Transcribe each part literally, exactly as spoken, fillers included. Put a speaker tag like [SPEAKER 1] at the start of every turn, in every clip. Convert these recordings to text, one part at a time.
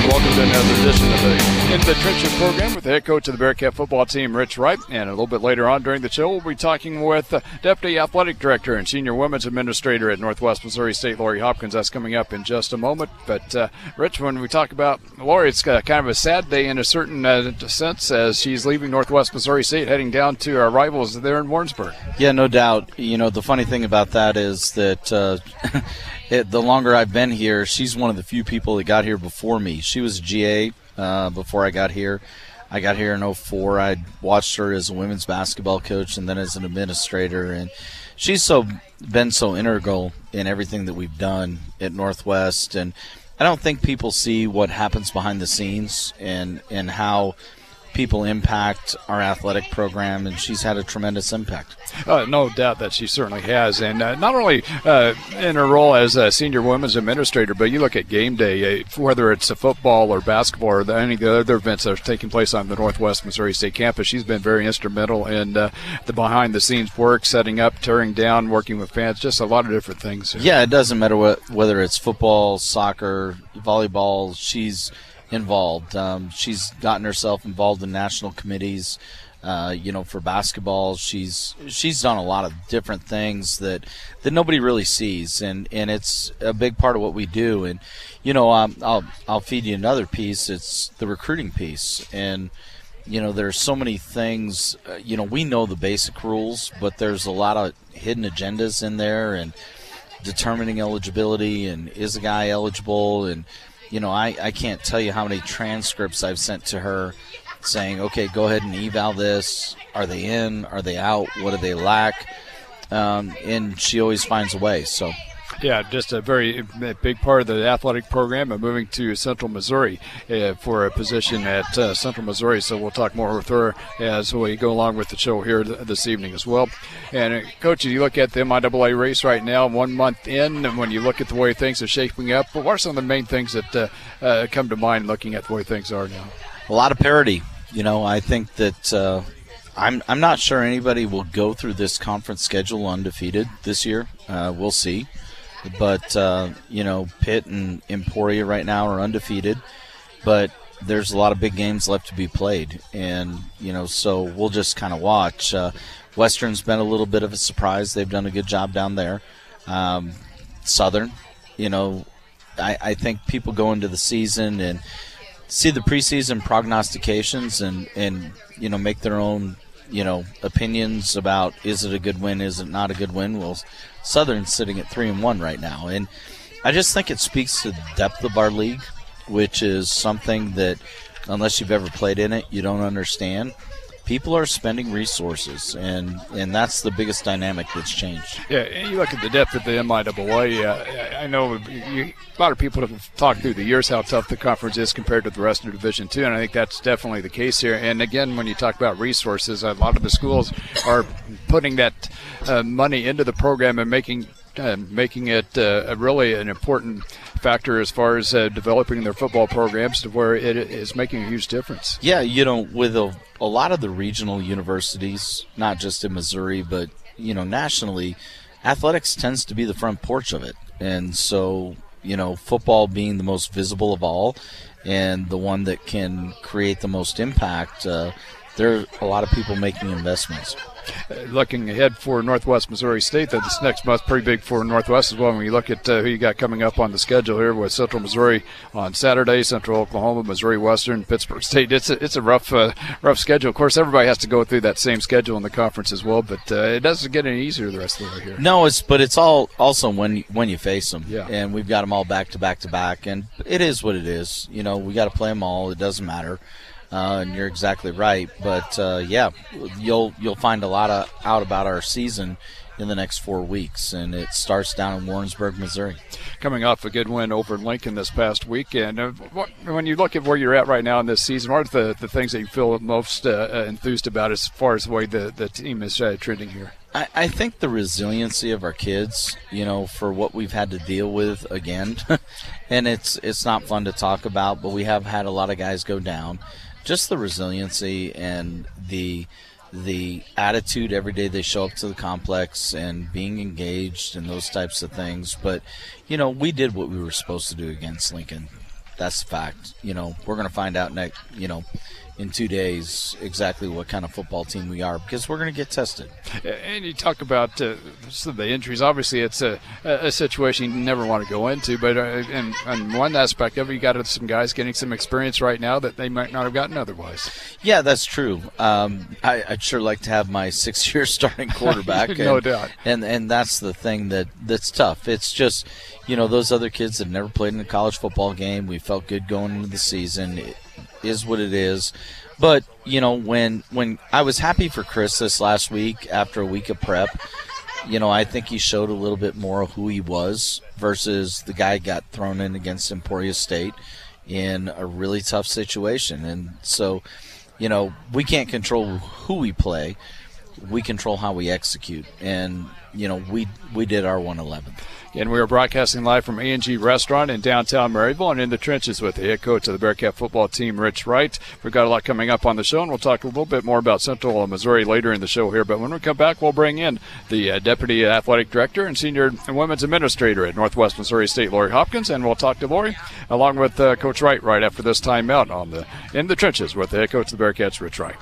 [SPEAKER 1] Welcome to another edition of the In the Trenches program with the head coach of the Bearcat football team, Rich Wright. And a little bit later on during the show, we'll be talking with uh, Deputy Athletic Director and Senior Women's Administrator at Northwest Missouri State, Lori Hopkins. That's coming up in just a moment. But, uh, Rich, when we talk about Lori, it's uh, kind of a sad day in a certain uh, sense as she's leaving Northwest Missouri State, heading down to our rivals there in Warrensburg.
[SPEAKER 2] Yeah, no doubt. You know, the funny thing about that is that uh, it, the longer I've been here, she's one of the few people that got here before me. She was a G A uh, before I got here. I got here in oh four. I watched her as a women's basketball coach and then as an administrator. And she's so been so integral in everything that we've done at Northwest. And I don't think people see what happens behind the scenes and, and how people impact our athletic program, and she's had a tremendous impact.
[SPEAKER 1] Uh, no doubt that she certainly has, and uh, not only uh, in her role as a senior women's administrator, but you look at game day, uh, whether it's a football or basketball or the, any of the other events that are taking place on the Northwest Missouri State campus, she's been very instrumental in uh, the behind-the-scenes work, setting up, tearing down, working with fans, just a lot of different things.
[SPEAKER 2] Yeah, it doesn't matter what, whether it's football, soccer, volleyball, she's involved. Um, she's gotten herself involved in national committees. Uh, you know, for basketball, she's she's done a lot of different things that that nobody really sees, and, and it's a big part of what we do. And you know, um, I'll I'll feed you another piece. It's the recruiting piece, and you know, there's so many things. Uh, you know, we know the basic rules, but there's a lot of hidden agendas in there, and determining eligibility, and is a guy eligible, and you know, I, I can't tell you how many transcripts I've sent to her saying, okay, go ahead and eval this. Are they in? Are they out? What do they lack? Um, and she always finds a way. So,
[SPEAKER 1] yeah, just a very big part of the athletic program and moving to Central Missouri uh, for a position at uh, Central Missouri. So we'll talk more with her as we go along with the show here th- this evening as well. And, uh, Coach, you look at the M I A A race right now, one month in, and when you look at the way things are shaping up, what are some of the main things that uh, uh, come to mind looking at the way things are now?
[SPEAKER 2] A lot of parity. You know, I think that uh, I'm I'm not sure anybody will go through this conference schedule undefeated this year. Uh, we'll see. But, uh, you know, Pitt and Emporia right now are undefeated. But there's a lot of big games left to be played. And, you know, so we'll just kind of watch. Uh, Western's been a little bit of a surprise. They've done a good job down there. Um, Southern, you know, I, I think people go into the season and see the preseason prognostications and, and, you know, make their own, you know, opinions about is it a good win, is it not a good win. Well, Southern's sitting at three and one right now. And I just think it speaks to the depth of our league, which is something that unless you've ever played in it, you don't understand. People are spending resources, and, and that's the biggest dynamic that's changed.
[SPEAKER 1] Yeah, and you look at the depth of the M I A A. Uh, I know you, a lot of people have talked through the years how tough the conference is compared to the rest of Division Two, and I think that's definitely the case here. And again, when you talk about resources, a lot of the schools are putting that uh, money into the program and making uh, making it uh, a really an important factor as far as uh, developing their football programs to where it is making a huge difference.
[SPEAKER 2] Yeah, you know, with a, a lot of the regional universities, not just in Missouri, but, you know, nationally, athletics tends to be the front porch of it. And so, you know, football being the most visible of all and the one that can create the most impact, uh, there are a lot of people making investments.
[SPEAKER 1] Uh, looking ahead for Northwest Missouri State, that this next month pretty big for Northwest as well. When you look at uh, who you got coming up on the schedule here with Central Missouri on Saturday, Central Oklahoma, Missouri Western, Pittsburgh State. It's a, it's a rough uh, rough schedule. Of course, everybody has to go through that same schedule in the conference as well, but uh, it doesn't get any easier the rest of the way here.
[SPEAKER 2] No, it's but it's all also when when you face them.
[SPEAKER 1] Yeah.
[SPEAKER 2] And we've got them all back to back to back, and it is what it is. You know, we got to play them all. It doesn't matter. Uh, and you're exactly right, but uh, yeah, you'll you'll find a lot of out about our season in the next four weeks, and it starts down in Warrensburg, Missouri.
[SPEAKER 1] Coming off a good win over Lincoln this past weekend, uh, what, when you look at where you're at right now in this season, what are the, the things that you feel most uh, enthused about as far as the way the, the team is uh, trending here?
[SPEAKER 2] I, I think the resiliency of our kids, you know, for what we've had to deal with again, and it's it's not fun to talk about, but we have had a lot of guys go down. Just the resiliency and the the attitude every day they show up to the complex and being engaged and those types of things. But, you know, we did what we were supposed to do against Lincoln. that's fact. You know, we're going to find out next, you know, in two days exactly what kind of football team we are, because we're going to get tested.
[SPEAKER 1] And you talk about uh, some of the injuries. Obviously, it's a, a situation you never want to go into, but uh, in, in one aspect of it, you got some guys getting some experience right now that they might not have gotten otherwise.
[SPEAKER 2] Yeah, that's true. Um, I, I'd sure like to have my six-year starting quarterback.
[SPEAKER 1] no
[SPEAKER 2] and,
[SPEAKER 1] doubt.
[SPEAKER 2] And and that's the thing that, that's tough. It's just, you know, those other kids that never played in a college football game, we felt good going into the season. It is what it is. But, you know, when when I was happy for Chris this last week after a week of prep, you know, I think he showed a little bit more of who he was versus the guy got thrown in against Emporia State in a really tough situation. And so, you know, we can't control who we play. We control how we execute. And, you know, we we did our one eleventh.
[SPEAKER 1] And we are broadcasting live from A and G Restaurant in downtown Maryville and in the trenches with the head coach of the Bearcat football team, Rich Wright. We've got a lot coming up on the show, and we'll talk a little bit more about Central Missouri later in the show here. But when we come back, we'll bring in the uh, Deputy Athletic Director and Senior Women's Administrator at Northwest Missouri State, Lori Hopkins, and we'll talk to Lori along with uh, Coach Wright right after this timeout on the in the trenches with the head coach of the Bearcats, Rich Wright.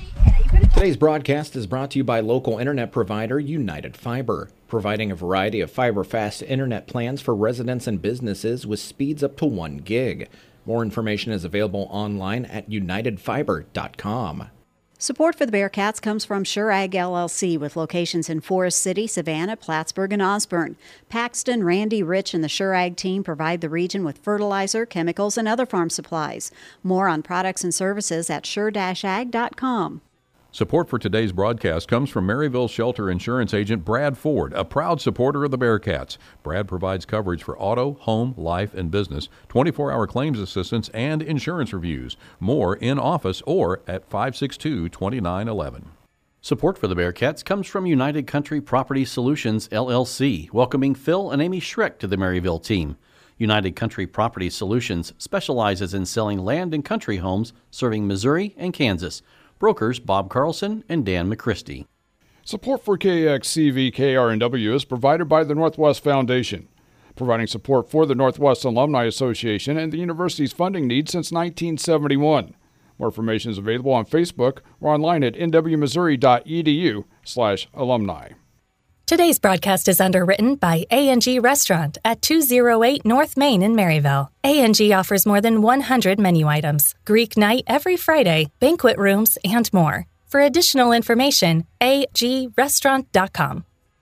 [SPEAKER 3] Today's broadcast is brought to you by local internet provider United Fiber, providing a variety of fiber-fast internet plans for residents and businesses with speeds up to one gig. More information is available online at united fiber dot com.
[SPEAKER 4] Support for the Bearcats comes from Sure Ag L L C with locations in Forest City, Savannah, Plattsburgh, and Osborne. Paxton, Randy, Rich, and the Sure Ag team provide the region with fertilizer, chemicals, and other farm supplies. More on products and services at sure ag dot com.
[SPEAKER 5] Support for today's broadcast comes from Maryville Shelter Insurance Agent Brad Ford, a proud supporter of the Bearcats. Brad provides coverage for auto, home, life, and business, twenty-four hour claims assistance, and insurance reviews. More in office or at five six two, two nine one one.
[SPEAKER 6] Support for the Bearcats comes from United Country Property Solutions, L L C, welcoming Phil and Amy Schreck to the Maryville team. United Country Property Solutions specializes in selling land and country homes serving Missouri and Kansas. Brokers Bob Carlson and Dan McChristy.
[SPEAKER 1] Support for K X C V K R N W is provided by the Northwest Foundation, providing support for the Northwest Alumni Association and the university's funding needs since nineteen seventy-one. More information is available on Facebook or online at n w missouri dot e d u slash alumni.
[SPEAKER 7] Today's broadcast is underwritten by A and G Restaurant at two oh eight North Main in Maryville. A and G offers more than one hundred menu items, Greek night every Friday, banquet rooms, and more. For additional information, a g restaurant dot com.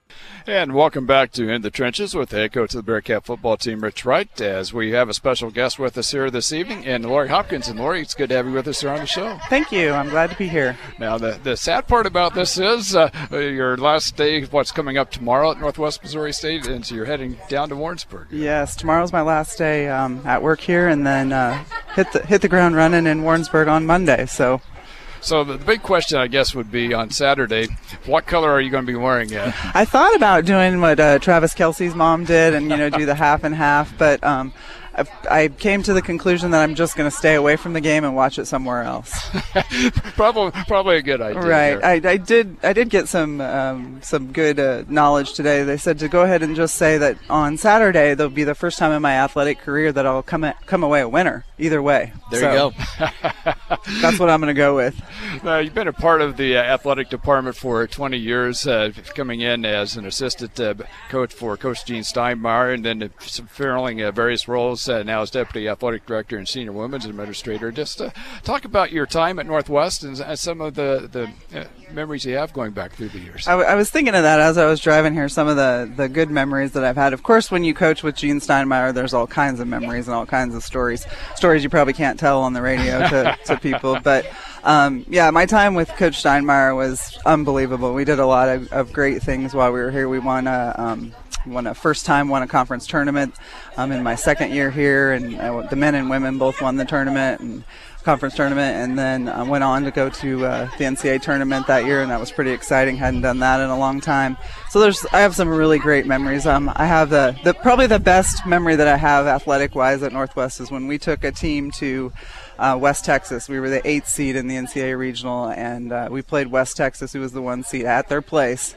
[SPEAKER 1] And welcome back to In the Trenches with the head coach of the Bearcat football team, Rich Wright, as we have a special guest with us here this evening, and Lori Hopkins. And Lori, it's good to have you with us here on the show.
[SPEAKER 8] Thank you. I'm glad to be here.
[SPEAKER 1] Now, the, the sad part about this is uh, your last day, what's coming up tomorrow at Northwest Missouri State, and so you're heading down to Warrensburg.
[SPEAKER 8] Yes, tomorrow's my last day um, at work here, and then uh, hit the hit the ground running in Warrensburg on Monday. So.
[SPEAKER 1] So the big question, I guess, would be on Saturday, what color are you going to be wearing? Uh?
[SPEAKER 8] I thought about doing what uh, Travis Kelce's mom did and, you know, do the half and half, but um, I, I came to the conclusion that I'm just going to stay away from the game and watch it somewhere else.
[SPEAKER 1] probably, probably a good idea.
[SPEAKER 8] Right. I, I did. I did get some um, some good uh, knowledge today. They said to go ahead and just say that on Saturday there'll be the first time in my athletic career that I'll come a, come away a winner. Either way.
[SPEAKER 2] There
[SPEAKER 8] so,
[SPEAKER 2] you go.
[SPEAKER 8] That's what I'm going to go with.
[SPEAKER 1] Uh, you've been a part of the uh, athletic department for twenty years, uh, coming in as an assistant uh, coach for Coach Gene Steinmeier, and then fulfilling uh, various roles uh, now as deputy athletic director and senior women's administrator. Just uh, talk about your time at Northwest and uh, some of the, the uh, memories you have going back through the years.
[SPEAKER 8] I, w- I was thinking of that as I was driving here, some of the, the good memories that I've had. Of course, when you coach with Gene Steinmeier, there's all kinds of memories and all kinds of stories. Stories you probably can't tell on the radio to, to people. But, um, yeah, my time with Coach Steinmeier was unbelievable. We did a lot of, of great things while we were here. We won a, um, won a first time won a conference tournament um, in my second year here, and I, the men and women both won the tournament and conference tournament, and then I went on to go to uh, the N C double A tournament that year, and that was pretty exciting. Hadn't done that in a long time. So there's, I have some really great memories. Um, I have the, the probably the best memory that I have athletic-wise at Northwest is when we took a team to uh, West Texas. We were the eighth seed in the N C double A regional, and uh, we played West Texas, who was the one seed, at their place.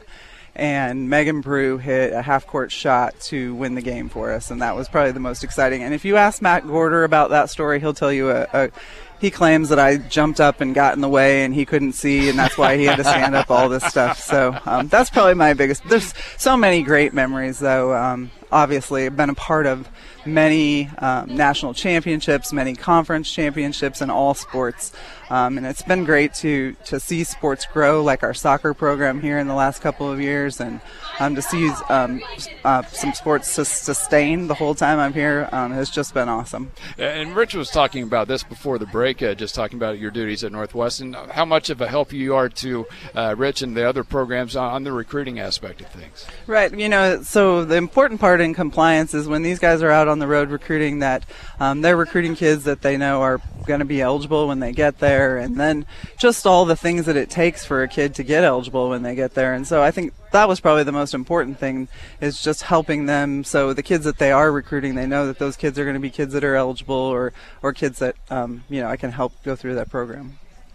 [SPEAKER 8] and Megan Brew hit a half-court shot to win the game for us, and that was probably the most exciting. And if you ask Matt Gorder about that story, he'll tell you a, a he claims that I jumped up and got in the way and he couldn't see, and that's why he had to stand up, all this stuff. So um, that's probably my biggest. There's so many great memories, though. Um, obviously, I've been a part of many um, national championships, many conference championships in all sports. Um, and it's been great to, to see sports grow, like our soccer program here in the last couple of years, and um, to see um, uh, some sports sustain the whole time I'm here um, has just been awesome.
[SPEAKER 1] And Rich was talking about this before the break, uh, just talking about your duties at Northwestern. How much of a help you are to uh, Rich and the other programs on, on the recruiting aspect of things?
[SPEAKER 8] Right. You know, so the important part in compliance is when these guys are out on the road recruiting, that um, they're recruiting kids that they know are going to be eligible when they get there, and then just all the things that it takes for a kid to get eligible when they get there. And so I think that was probably the most important thing, is just helping them, so the kids that they are recruiting, they know that those kids are going to be kids that are eligible, or or kids that um, you know I can help go through that program.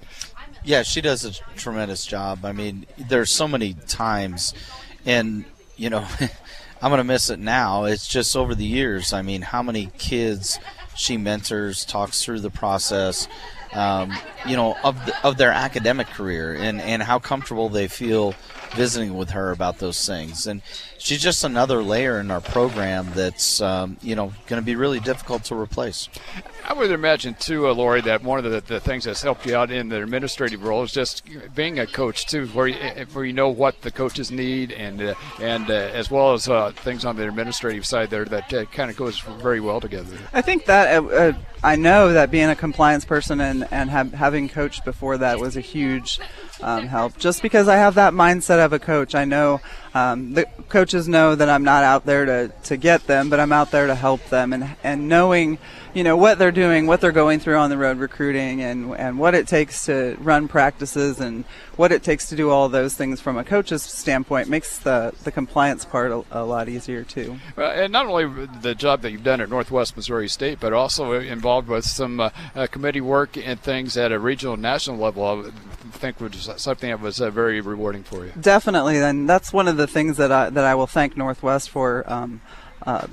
[SPEAKER 2] Yeah, she does a tremendous job. I mean, there's so many times, and you know I'm going to miss it now. It's just over the years, I mean, how many kids she mentors, talks through the process, um, you know, of the, of their academic career, and, and how comfortable they feel visiting with her about those things. And she's just another layer in our program that's, um, you know, going to be really difficult to replace.
[SPEAKER 1] I would imagine, too, uh, Lori, that one of the, the things that's helped you out in the administrative role is just being a coach, too, where you, where you know what the coaches need, and uh, and uh, as well as uh, things on the administrative side there that uh, kind of goes very well together.
[SPEAKER 8] I think that uh, uh, I know that being a compliance person and, and have, having coached before that was a huge um, help, just because I have that mindset of a coach. I know um, the coaches know that I'm not out there to, to get them, but I'm out there to help them, and, and knowing you know what they're doing, what they're going through on the road recruiting, and and what it takes to run practices, and what it takes to do all those things from a coach's standpoint makes the the compliance part a, a lot easier too.
[SPEAKER 1] Well, and not only the job that you've done at Northwest Missouri State, but also involved with some uh, uh, committee work and things at a regional and national level. I think was something that was uh, very rewarding for you.
[SPEAKER 8] Definitely, and that's one of the things that I that I will thank Northwest for. Um, uh,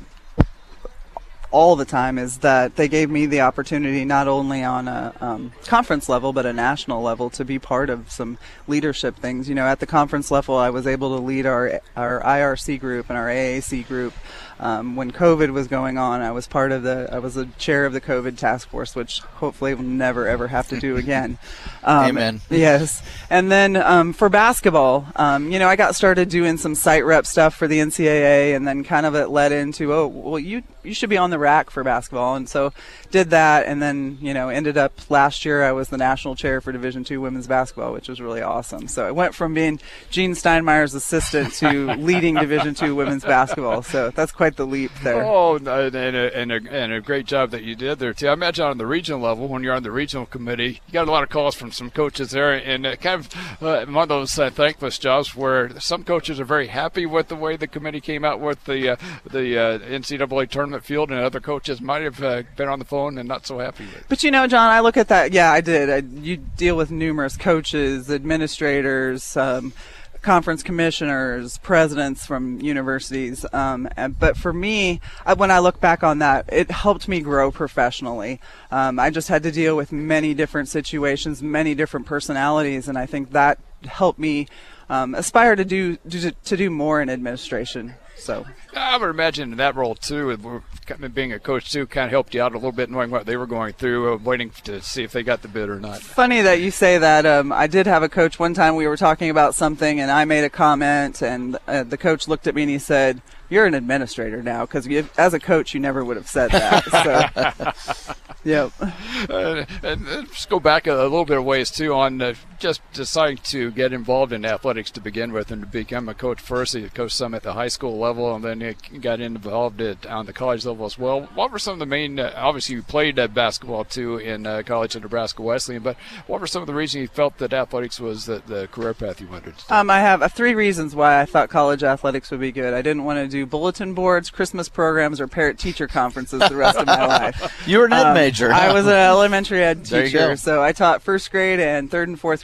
[SPEAKER 8] all the time, is that they gave me the opportunity not only on a um, conference level but a national level to be part of some leadership things. You know, at the conference level I was able to lead our our I R C group and our A A C group. Um, when COVID was going on, I was part of the I was the chair of the COVID task force, which hopefully we'll never ever have to do again. Um,
[SPEAKER 2] Amen.
[SPEAKER 8] Yes. And then um, for basketball, um, you know, I got started doing some site rep stuff for the N C double A, and then kind of it led into, oh, well, you you should be on the rack for basketball, and so did that, and then you know ended up last year I was the national chair for Division two women's basketball, which was really awesome. So I went from being Gene Steinmeier's assistant to leading Division two women's basketball. So that's quite the leap there.
[SPEAKER 1] Oh, and a, and, a, and a great job that you did there too. I imagine on the regional level, when you're on the regional committee, you got a lot of calls from some coaches there, and uh, kind of uh, one of those uh, thankless jobs where some coaches are very happy with the way the committee came out with the uh, the uh, N C double A tournament field, and other coaches might have uh, been on the phone and not so happy with it.
[SPEAKER 8] But you know, John, I look at that. Yeah, I did. I, you deal with numerous coaches, administrators, um, conference commissioners, presidents from universities. Um, and, but for me, I, when I look back on that, it helped me grow professionally. Um, I just had to deal with many different situations, many different personalities, and I think that helped me um, aspire to do, do to do more in administration. So
[SPEAKER 1] I would imagine in that role too, being a coach too, kind of helped you out a little bit, knowing what they were going through, uh, waiting to see if they got the bid or not.
[SPEAKER 8] Funny that you say that. Um, I did have a coach one time. We were talking about something, and I made a comment, and uh, the coach looked at me and he said, "You're an administrator now," because as a coach, you never would have said that. So, yep.
[SPEAKER 1] Uh, and let's go back a, a little bit of ways too on uh, just deciding to get involved in athletics to begin with, and to become a coach first. You coached some at the high school level, and then you got involved at, on the college level as well. What were some of the main? Uh, obviously, you played uh, basketball too in uh, college at Nebraska Wesleyan, but what were some of the reasons you felt that athletics was the, the career path you wanted to take?
[SPEAKER 8] Um, I have uh, three reasons why I thought college athletics would be good. I didn't want to do bulletin boards, Christmas programs, or parent-teacher conferences the rest of my life.
[SPEAKER 2] You were an ed
[SPEAKER 8] um,
[SPEAKER 2] major.
[SPEAKER 8] I was an elementary ed
[SPEAKER 2] There you
[SPEAKER 8] teacher,
[SPEAKER 2] go.
[SPEAKER 8] so I taught first grade and third and fourth grade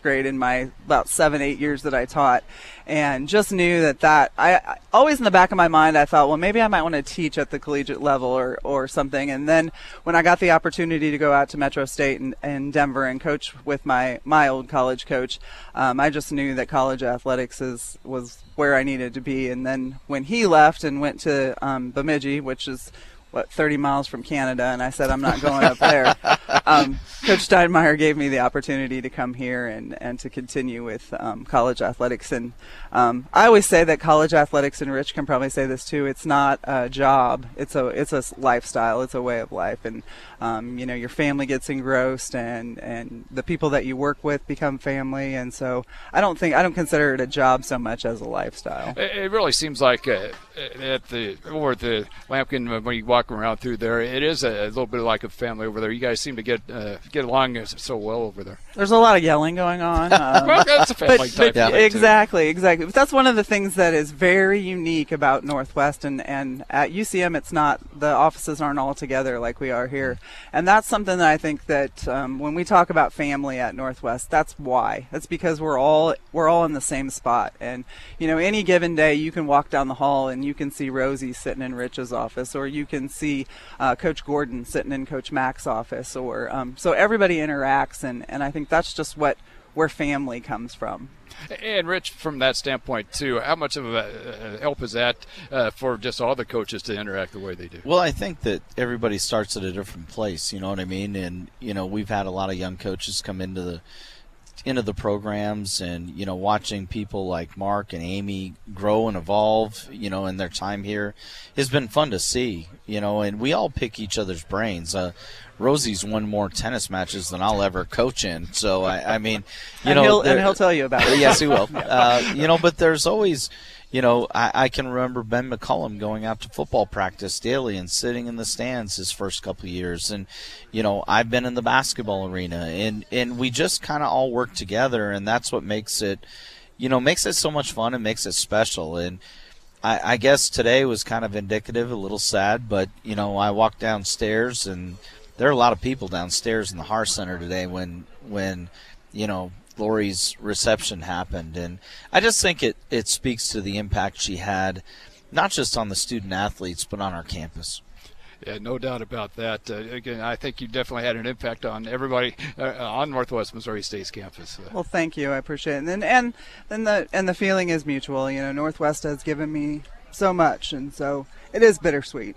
[SPEAKER 8] grade in my about seven, eight years that I taught, and just knew that that I, I always in the back of my mind I thought, well, maybe I might want to teach at the collegiate level or or something. And then when I got the opportunity to go out to Metro State and, and Denver and coach with my my old college coach, um, I just knew that college athletics is was where I needed to be. And then when he left and went to um, Bemidji, which is what, thirty miles from Canada, and I said I'm not going up there. Um, Coach Steinmeier gave me the opportunity to come here and, and to continue with um, college athletics. And um, I always say that college athletics, and Rich can probably say this too, it's not a job. It's a it's a lifestyle. It's a way of life. And um, you know, your family gets engrossed, and, and the people that you work with become family. And so I don't think I don't consider it a job so much as a lifestyle.
[SPEAKER 1] It, it really seems like uh, at the over at the Lampkin, when you walk around through there, it is a, a little bit like a family over there. You guys seem to get uh, get along so well over there.
[SPEAKER 8] There's a lot of yelling going on. Um,
[SPEAKER 1] well, that's a family
[SPEAKER 8] but,
[SPEAKER 1] type
[SPEAKER 8] but
[SPEAKER 1] thing,
[SPEAKER 8] exactly, too. exactly. But that's one of the things that is very unique about Northwest, and, and at U C M, it's not, the offices aren't all together like we are here. And that's something that I think that um, when we talk about family at Northwest, that's why. That's because we're all we're all in the same spot. And you know, any given day, you can walk down the hall and you can see Rosie sitting in Rich's office, or you can see uh, Coach Gordon sitting in Coach Mack's office, or um, so everybody interacts, and, and I think that's just what where family comes from.
[SPEAKER 1] And Rich, from that standpoint too, how much of a help is that uh, for just all the coaches to interact the way they do?
[SPEAKER 2] Well, I think that everybody starts at a different place, you know what I mean? And you know, we've had a lot of young coaches come into the into the programs, and you know, watching people like Mark and Amy grow and evolve, you know, in their time here has been fun to see, you know. And we all pick each other's brains. Uh, Rosie's won more tennis matches than I'll ever coach in, so I, I mean, you
[SPEAKER 8] and
[SPEAKER 2] know,
[SPEAKER 8] he'll, and he'll tell you about it.
[SPEAKER 2] Yes, he will. uh, you know, but there's always. You know, I, I can remember Ben McCullum going out to football practice daily and sitting in the stands his first couple of years. And, you know, I've been in the basketball arena. And, and we just kind of all work together, and that's what makes it, you know, makes it so much fun and makes it special. And I, I guess today was kind of indicative, a little sad, but, you know, I walked downstairs, and there are a lot of people downstairs in the Har Center today when, when you know, Lori's reception happened. And I just think it, it speaks to the impact she had, not just on the student athletes, but on our campus.
[SPEAKER 1] Yeah, no doubt about that. Uh, again, I think you definitely had an impact on everybody uh, on Northwest Missouri State's campus. Uh,
[SPEAKER 8] well, thank you. I appreciate it. And and and the and the feeling is mutual. You know, Northwest has given me so much, and so it is bittersweet.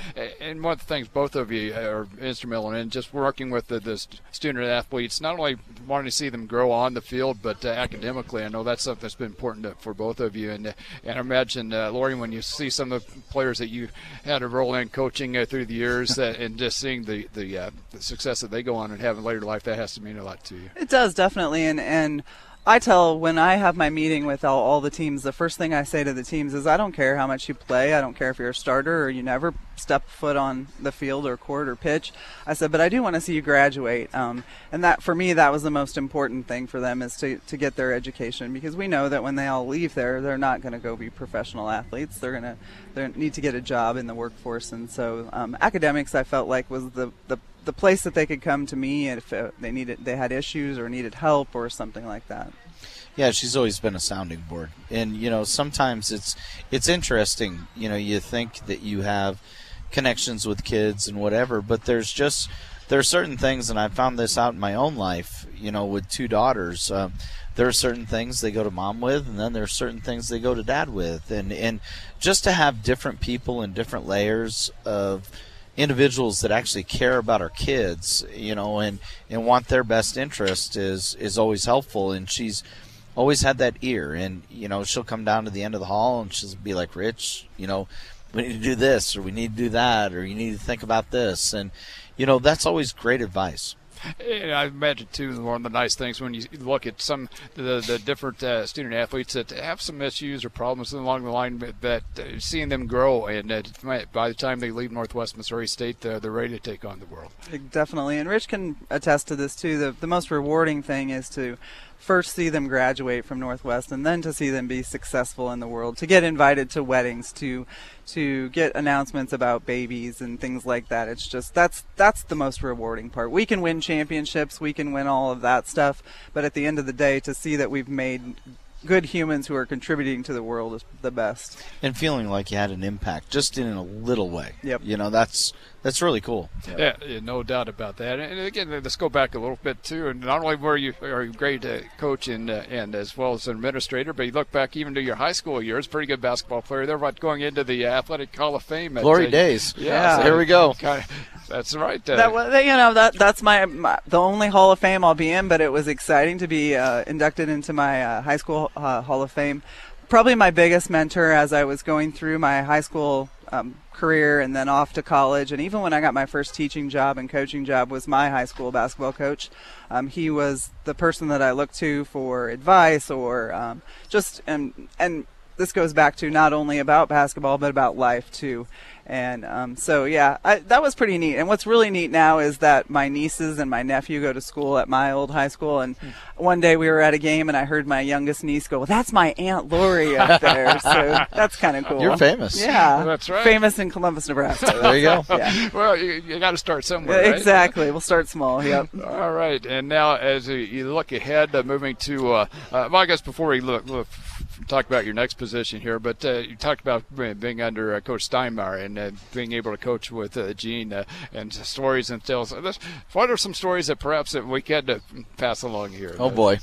[SPEAKER 1] And one of the things both of you are instrumental in, just working with the, the student athletes, not only wanting to see them grow on the field, but uh, academically. I know that's something that's been important to, for both of you. And uh, and I imagine, uh, Lori, when you see some of the players that you had a role in coaching uh, through the years, uh, and just seeing the the, uh, the success that they go on and have in later life, that has to mean a lot to you.
[SPEAKER 8] It does, definitely. And and I tell, when I have my meeting with all, all the teams, the first thing I say to the teams is, I don't care how much you play. I don't care if you're a starter or you never step foot on the field or court or pitch. I said, but I do want to see you graduate. Um, and that, for me, that was the most important thing for them, is to, to get their education, because we know that when they all leave there, they're not going to go be professional athletes. They're going to they need to get a job in the workforce. And so um, academics, I felt like, was the, the the place that they could come to me if uh, they needed, they had issues or needed help or something like that.
[SPEAKER 2] Yeah, she's always been a sounding board. And, you know, sometimes it's it's interesting. You know, you think that you have connections with kids and whatever, but there's just, there are certain things, and I found this out in my own life, you know, with two daughters. Uh, there are certain things they go to mom with, and then there are certain things they go to dad with. And, and just to have different people and different layers of individuals that actually care about our kids, you know, and, and want their best interest is, is always helpful. And she's always had that ear, and, you know, she'll come down to the end of the hall and she'll be like, Rich, you know, we need to do this, or we need to do that, or you need to think about this. And, you know, that's always great advice.
[SPEAKER 1] And I imagine, too, one of the nice things when you look at some the, the different uh, student athletes that have some issues or problems along the line, that uh, seeing them grow, and uh, by the time they leave Northwest Missouri State, uh, they're ready to take on the world.
[SPEAKER 8] Definitely. And Rich can attest to this, too. The, the most rewarding thing is to first see them graduate from Northwest and then to see them be successful in the world, to get invited to weddings, to to get announcements about babies and things like that. It's just that's that's the most rewarding part. We can win championships, we can win all of that stuff, but at the end of the day, to see that we've made good humans who are contributing to the world is the best.
[SPEAKER 2] And feeling like you had an impact just in a little way.
[SPEAKER 8] Yep.
[SPEAKER 2] You know, that's that's really cool.
[SPEAKER 1] Yeah, yeah, no doubt about that. And again, let's go back a little bit too. And not only were you are you a great uh, coach and uh, and as well as an administrator, but you look back even to your high school years, pretty good basketball player. They're about going into the Athletic Hall of Fame. At,
[SPEAKER 2] Glory
[SPEAKER 1] uh,
[SPEAKER 2] days.
[SPEAKER 1] Yeah,
[SPEAKER 8] Yeah.
[SPEAKER 1] so
[SPEAKER 2] Here we go.
[SPEAKER 1] Kind of, that's right. Uh,
[SPEAKER 8] That was, you know, that that's my, my the only Hall of Fame I'll be in, but it was exciting to be uh, inducted into my uh, high school uh, Hall of Fame. Probably my biggest mentor as I was going through my high school um, career and then off to college, and even when I got my first teaching job and coaching job, was my high school basketball coach. Um, he was the person that I looked to for advice or um, just and and this goes back to not only about basketball but about life too. And um, so, yeah, I, that was pretty neat. And what's really neat now is that my nieces and my nephew go to school at my old high school. And mm. one day we were at a game, and I heard my youngest niece go, well, that's my Aunt Lori up there. So that's kind of cool.
[SPEAKER 2] You're famous.
[SPEAKER 8] Yeah.
[SPEAKER 1] Well, that's right.
[SPEAKER 8] Famous in Columbus, Nebraska.
[SPEAKER 2] There you go.
[SPEAKER 8] Yeah.
[SPEAKER 1] Well, you, you got to start somewhere, right?
[SPEAKER 8] Exactly. We'll start small, yep.
[SPEAKER 1] All right. And now as you look ahead, uh, moving to, uh, uh, well, I guess before we look, look talk about your next position here, but uh, you talked about being under uh, Coach Steinmeier and uh, being able to coach with uh, Gene uh, and stories and tales. What are some stories that perhaps that we can uh, pass along here?
[SPEAKER 2] Oh boy,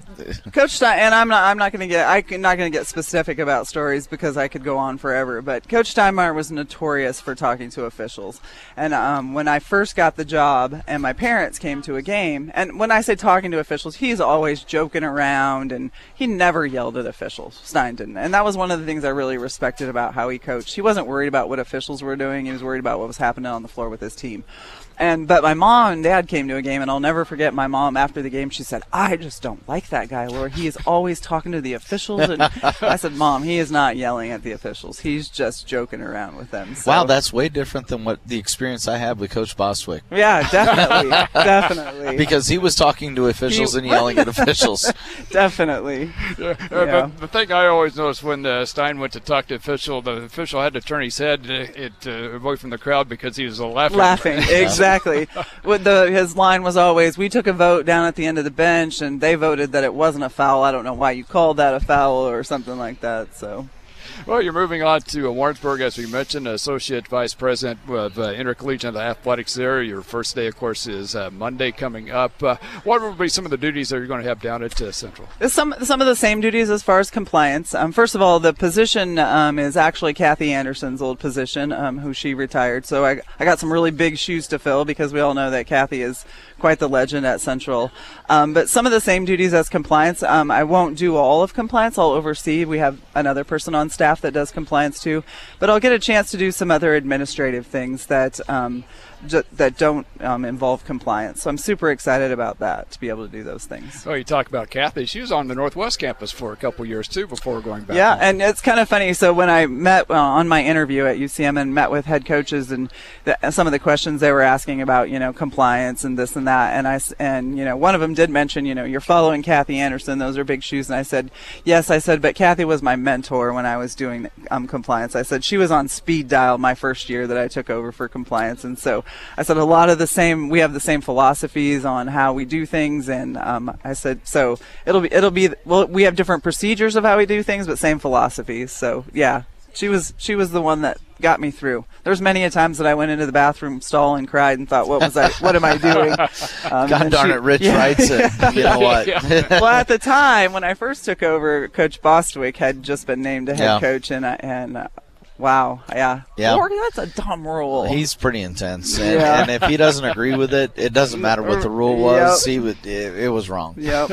[SPEAKER 8] Coach Stein, and I'm not I'm not going to get I'm not going to get specific about stories because I could go on forever. But Coach Steinmeier was notorious for talking to officials. And um, when I first got the job, and my parents came to a game, and when I say talking to officials, he's always joking around, and he never yelled at officials. Stein didn't, and that was one of the things I really respected about how he coached. He wasn't worried about what officials were doing. He was worried about what was happening on the floor with his team. And but my mom and dad came to a game, and I'll never forget my mom after the game. She said, I just don't like that guy, Laura. He is always talking to the officials. And I said, Mom, he is not yelling at the officials. He's just joking around with them. So,
[SPEAKER 2] wow, that's way different than what the experience I had with Coach Bostwick.
[SPEAKER 8] Yeah, definitely, definitely.
[SPEAKER 2] Because he was talking to officials
[SPEAKER 8] He-
[SPEAKER 2] and yelling at officials.
[SPEAKER 8] Definitely.
[SPEAKER 1] Yeah, uh,
[SPEAKER 8] Yeah.
[SPEAKER 1] But the thing I always noticed when uh, Stein went to talk to official, the official had to turn his head uh, it, uh, away from the crowd because he was uh, laughing.
[SPEAKER 8] Laughing, exactly. With the his line was always, we took a vote down at the end of the bench, and they voted that it wasn't a foul. I don't know why you called that a foul or something like that. So.
[SPEAKER 1] Well, you're moving on to uh, Warrensburg, as we mentioned, Associate Vice President of uh, Intercollegiate Athletics there. Your first day, of course, is uh, Monday coming up. Uh, what will be some of the duties that you're going to have down at uh, Central?
[SPEAKER 8] Some some of the same duties as far as compliance. Um, first of all, the position um, is actually Kathy Anderson's old position, um, who she retired. So I, I got some really big shoes to fill because we all know that Kathy is quite the legend at Central. Um, but some of the same duties as compliance. Um, I won't do all of compliance. I'll oversee. We have another person on staff that does compliance too. But I'll get a chance to do some other administrative things that um, j- that don't um, involve compliance. So I'm super excited about that, to be able to do those things.
[SPEAKER 1] Oh, you talk about Kathy. She was on the Northwest campus for a couple years, too, before going back.
[SPEAKER 8] Yeah,
[SPEAKER 1] home.
[SPEAKER 8] and it's kind of funny. So when I met uh, on my interview at U C M and met with head coaches and the, some of the questions they were asking about, you know, compliance and this and that, and I s- and you know, one of them did mention, you know, you're following Kathy Anderson. Those are big shoes. And I said, yes, I said, but Kathy was my mentor when I was doing um, compliance. I said she was on speed dial my first year that I took over for compliance, and so I said a lot of the same. We have the same philosophies on how we do things, and um, I said so it'll be it'll be well, we have different procedures of how we do things, but same philosophies. So yeah, she was she was the one that got me through. There's many a times that I went into the bathroom stall and cried and thought, what was I what am I doing? Um,
[SPEAKER 2] God darn
[SPEAKER 8] she,
[SPEAKER 2] it, Rich
[SPEAKER 8] yeah,
[SPEAKER 2] writes it. You know what?
[SPEAKER 8] well, at the time when I first took over, Coach Bostwick had just been named a head
[SPEAKER 2] Yeah.
[SPEAKER 8] coach, and I- and uh, wow, yeah,
[SPEAKER 2] Yeah.
[SPEAKER 8] Lord, that's a dumb rule.
[SPEAKER 2] He's pretty intense, and,
[SPEAKER 8] Yeah.
[SPEAKER 2] and if he doesn't agree with it, it doesn't matter what the rule was.
[SPEAKER 8] Yep.
[SPEAKER 2] He would, it, it was wrong.
[SPEAKER 8] Yep.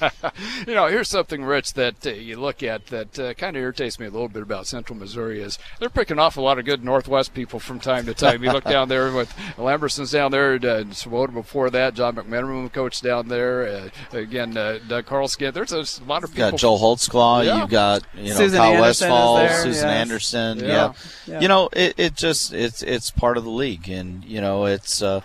[SPEAKER 1] You know, here's something, Rich, that uh, you look at that uh, kind of irritates me a little bit about Central Missouri is they're picking off a lot of good Northwest people from time to time. You look down there with Lamberson's down there, uh, Swoboda before that, John McMenamin, coach down there, uh, again, uh, Doug Carlskin. There's a lot of
[SPEAKER 2] You
[SPEAKER 1] people.
[SPEAKER 2] got Joel Holtzclaw.
[SPEAKER 1] Yeah.
[SPEAKER 2] You got you know
[SPEAKER 8] Susan
[SPEAKER 2] Kyle
[SPEAKER 8] Anderson is
[SPEAKER 2] Westfall,
[SPEAKER 8] there,
[SPEAKER 2] Susan
[SPEAKER 8] yes.
[SPEAKER 2] Anderson.
[SPEAKER 1] Yeah.
[SPEAKER 2] Yeah.
[SPEAKER 8] Yeah.
[SPEAKER 2] You know, it, it just it's it's part of the league, and you know it's uh,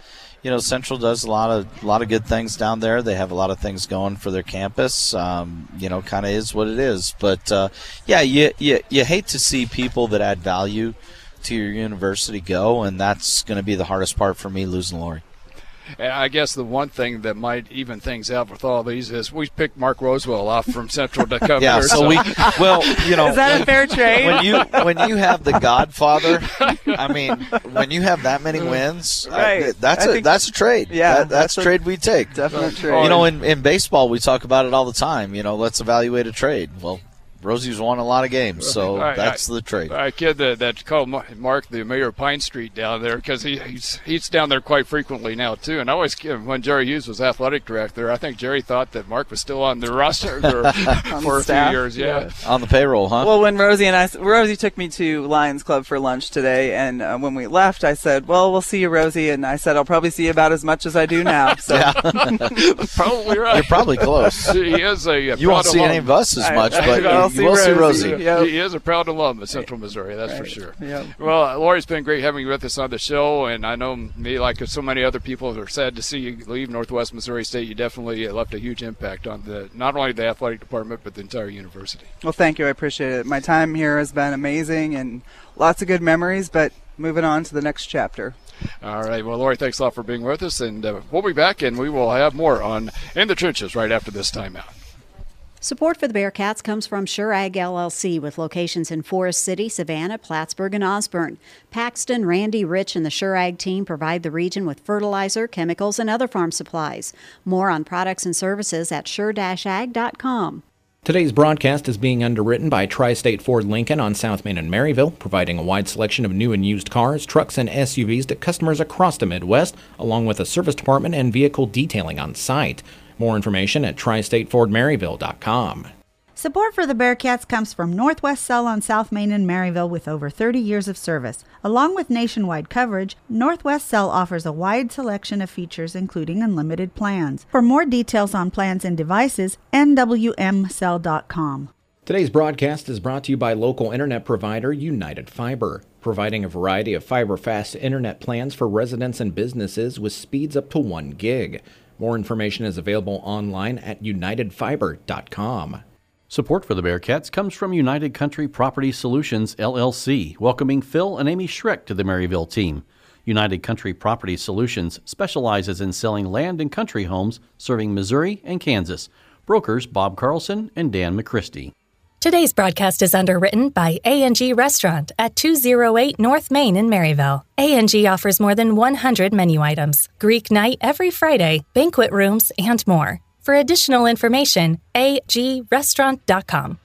[SPEAKER 2] you know, Central does a lot of a lot of good things down there. They have a lot of things going for their campus. Um, you know, kind of is what it is. But uh, yeah, you, you you hate to see people that add value to your university go, and that's going to be the hardest part for me, losing Lori.
[SPEAKER 1] And I guess the one thing that might even things out with all these is we picked Mark Rosewell off from Central to come
[SPEAKER 2] yeah,
[SPEAKER 1] here.
[SPEAKER 2] So,
[SPEAKER 1] so
[SPEAKER 2] we, well, you know,
[SPEAKER 8] is that a fair trade?
[SPEAKER 2] When you when you have the Godfather, I mean, when you have that many wins,
[SPEAKER 8] right.
[SPEAKER 2] I, that's
[SPEAKER 8] I
[SPEAKER 2] a
[SPEAKER 8] think,
[SPEAKER 2] that's a trade.
[SPEAKER 8] Yeah,
[SPEAKER 2] that, that's, that's a trade we take.
[SPEAKER 8] Definite trade.
[SPEAKER 2] You know, in in baseball, we talk about it all the time. You know, let's evaluate a trade. Well, Rosie's won a lot of games, so
[SPEAKER 1] I,
[SPEAKER 2] that's
[SPEAKER 1] I,
[SPEAKER 2] the trade.
[SPEAKER 1] I kid that, that called Mark the mayor of Pine Street down there because he, he's he's down there quite frequently now too. And I always kid when Jerry Hughes was athletic director, I think Jerry thought that Mark was still on the roster for, for a few years. Yeah.
[SPEAKER 2] yeah, on the payroll, huh?
[SPEAKER 8] Well, when Rosie and I, Rosie took me to Lions Club for lunch today, and uh, when we left, I said, "Well, we'll see you, Rosie," and I said, "I'll probably see you about as much as I do now." So.
[SPEAKER 2] Yeah.
[SPEAKER 1] Probably right.
[SPEAKER 2] You're probably close.
[SPEAKER 1] He is a, a
[SPEAKER 2] you won't see
[SPEAKER 1] alum.
[SPEAKER 2] any of us as much,
[SPEAKER 8] I,
[SPEAKER 2] but
[SPEAKER 8] I'll
[SPEAKER 2] you
[SPEAKER 8] see
[SPEAKER 2] will
[SPEAKER 8] Rosie.
[SPEAKER 2] see Rosie.
[SPEAKER 8] Yep.
[SPEAKER 1] He is a proud alum of Central Missouri, that's
[SPEAKER 8] right.
[SPEAKER 1] for sure.
[SPEAKER 8] Yep.
[SPEAKER 1] Well, Lori, it's been great having you with us on the show, and I know me, like so many other people, are sad to see you leave Northwest Missouri State. You definitely left a huge impact on the not only the athletic department, but the entire university.
[SPEAKER 8] Well, thank you. I appreciate it. My time here has been amazing and lots of good memories, but moving on to the next chapter.
[SPEAKER 1] All right. Well, Lori, thanks a lot for being with us, and uh, we'll be back, and we will have more on In the Trenches right after this timeout.
[SPEAKER 4] Support for the Bearcats comes from Sure Ag L L C with locations in Forest City, Savannah, Plattsburgh, and Osborne. Paxton, Randy, Rich, and the Sure Ag team provide the region with fertilizer, chemicals, and other farm supplies. More on products and services at sure dash ag dot com.
[SPEAKER 3] Today's broadcast is being underwritten by Tri-State Ford Lincoln on South Main in Maryville, providing a wide selection of new and used cars, trucks, and S U Vs to customers across the Midwest, along with a service department and vehicle detailing on site. More information at tri state ford maryville dot com.
[SPEAKER 9] Support for the Bearcats comes from Northwest Cell on South Main in Maryville with over thirty years of service. Along with nationwide coverage, Northwest Cell offers a wide selection of features including unlimited plans. For more details on plans and devices, N W M cell dot com.
[SPEAKER 3] Today's broadcast is brought to you by local internet provider United Fiber, providing a variety of fiber-fast internet plans for residents and businesses with speeds up to one gig. More information is available online at united fiber dot com.
[SPEAKER 6] Support for the Bearcats comes from United Country Property Solutions, L L C, welcoming Phil and Amy Schreck to the Maryville team. United Country Property Solutions specializes in selling land and country homes serving Missouri and Kansas. Brokers Bob Carlson and Dan McChristie.
[SPEAKER 7] Today's broadcast is underwritten by A and G Restaurant at two oh eight North Main in Maryville. A and G offers more than one hundred menu items, Greek night every Friday, banquet rooms, and more. For additional information, a g restaurant dot com.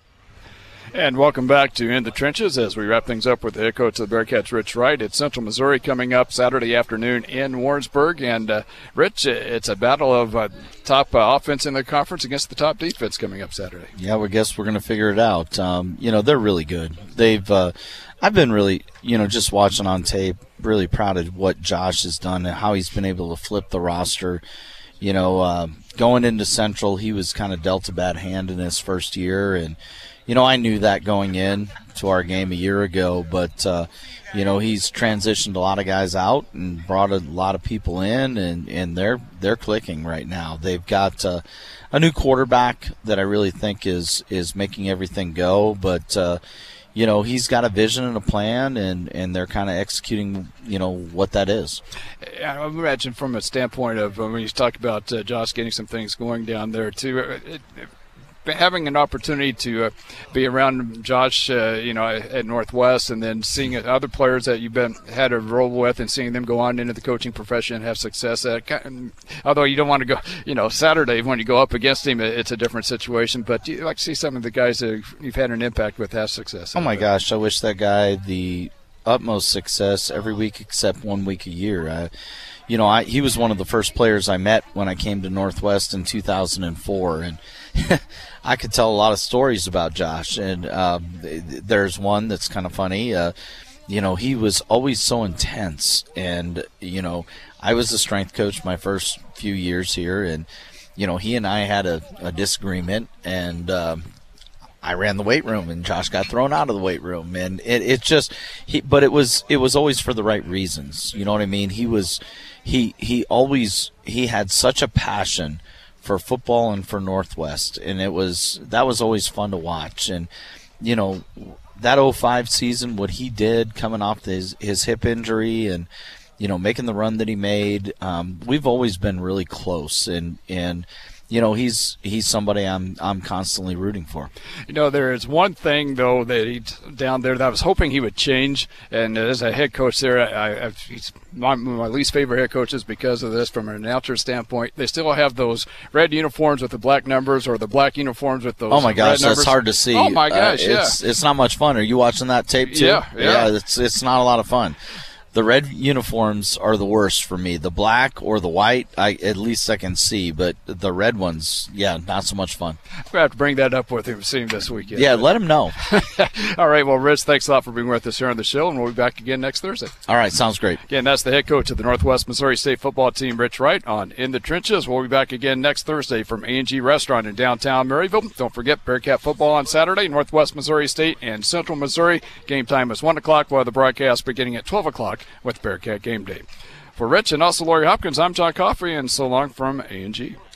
[SPEAKER 1] And welcome back to In the Trenches as we wrap things up with the head coach of the Bearcats, Rich Wright. It's Central Missouri coming up Saturday afternoon in Warrensburg. And, uh, Rich, it's a battle of uh, top uh, offense in the conference against the top defense coming up Saturday.
[SPEAKER 2] Yeah, well, I guess we're going to figure it out. Um, you know, they're really good. They've uh, – I've been really, you know, just watching on tape, really proud of what Josh has done and how he's been able to flip the roster. You know, uh, going into Central, he was kind of dealt a bad hand in his first year, and – you know, I knew that going in to our game a year ago, but, uh, you know, he's transitioned a lot of guys out and brought a lot of people in, and, and they're they're clicking right now. They've got uh, a new quarterback that I really think is, is making everything go, but, uh, you know, he's got a vision and a plan, and, and they're kind of executing, you know, what that is.
[SPEAKER 1] I imagine from a standpoint of when you talk about uh, Josh getting some things going down there, too, it, it, having an opportunity to uh, be around Josh, uh, you know, at Northwest, and then seeing other players that you've been had a role with, and seeing them go on into the coaching profession and have success. At, although you don't want to go, you know, Saturday when you go up against him, it's a different situation. But you like to see some of the guys that you've had an impact with have success.
[SPEAKER 2] Oh my gosh, I wish that guy the utmost success every week except one week a year. I, you know, I, he was one of the first players I met when I came to Northwest in two thousand four, and I could tell a lot of stories about Josh, and um, there's one that's kind of funny. Uh, you know, he was always so intense, and, you know, I was the strength coach my first few years here, and, you know, he and I had a, a disagreement, and um, I ran the weight room, and Josh got thrown out of the weight room, and it, it just he. But it was it was always for the right reasons. You know what I mean? He was he he always he had such a passion for football and for Northwest, and it was that was always fun to watch. And you know, that oh five season, what he did coming off his his hip injury, and you know, making the run that he made, um, we've always been really close, and and. You know, he's he's somebody I'm I'm constantly rooting for.
[SPEAKER 1] You know, there is one thing though that he down there that I was hoping he would change, and as a head coach there, I, I he's my, my least favorite head coaches because of this from an announcer standpoint. They still have those red uniforms with the black numbers, or the black uniforms with those.
[SPEAKER 2] Oh my gosh,
[SPEAKER 1] red numbers.
[SPEAKER 2] that's hard to see.
[SPEAKER 1] Oh my gosh,
[SPEAKER 2] uh,
[SPEAKER 1] yeah,
[SPEAKER 2] it's it's not much fun. Are you watching that tape too?
[SPEAKER 1] Yeah, yeah,
[SPEAKER 2] yeah it's it's not a lot of fun. The red uniforms are the worst for me. The black or the white, I at least I can see, but the red ones, yeah, not so much fun.
[SPEAKER 1] We have to bring that up with him, see him this weekend.
[SPEAKER 2] Yeah, let him know.
[SPEAKER 1] All right, well, Rich, thanks a lot for being with us here on the show, and we'll be back again next Thursday.
[SPEAKER 2] All right, sounds great.
[SPEAKER 1] Again, that's the head coach of the Northwest Missouri State football team, Rich Wright, on In the Trenches. We'll be back again next Thursday from A and G Restaurant in downtown Maryville. Don't forget Bearcat football on Saturday, Northwest Missouri State and Central Missouri. Game time is one o'clock, while the broadcast beginning at twelve o'clock with Bearcat Game Day. For Rich and also Lori Hopkins, I'm John Coffey, and so long from A and G.